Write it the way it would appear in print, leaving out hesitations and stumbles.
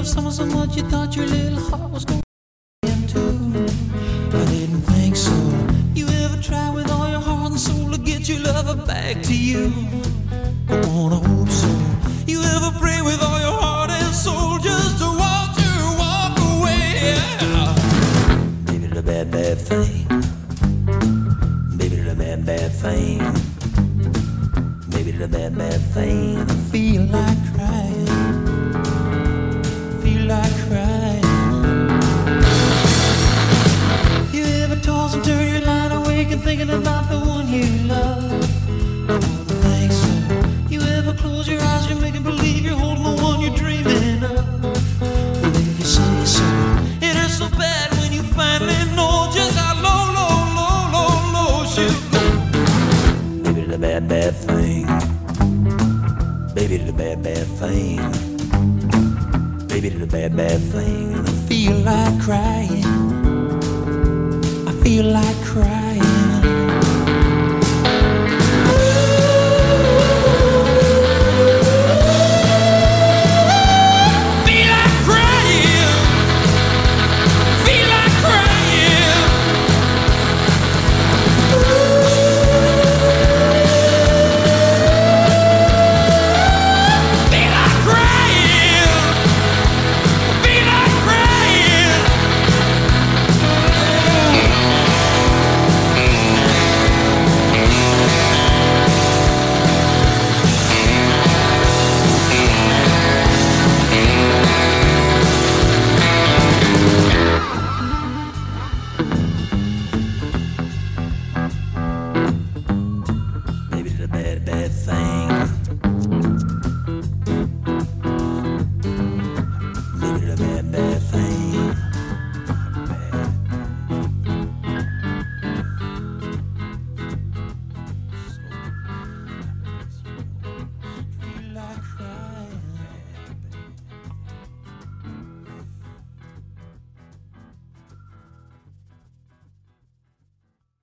love someone so much you thought your little heart was going to. I didn't think so. You ever try with all your heart and soul to get your lover back to you? I wanna hope so. You ever pray with all your heart and soul just to watch her walk away? Yeah. Baby, the bad, bad thing. Baby, the bad, bad thing. Baby, the bad, bad thing. I feel like crying. Feel like crying. You ever toss and turn your line awake and thinking about the one you love? I don't think so. You ever close your eyes, you're making believe you're holding the one you're dreaming of? Well, if you say so, it hurts so bad when you finally know just how low, low, low, low, low she'll go. Baby, the bad, bad thing. Baby, the bad, bad thing. Baby, the bad, bad thing. And I feel like crying. I feel like crying. Bad, bad thing.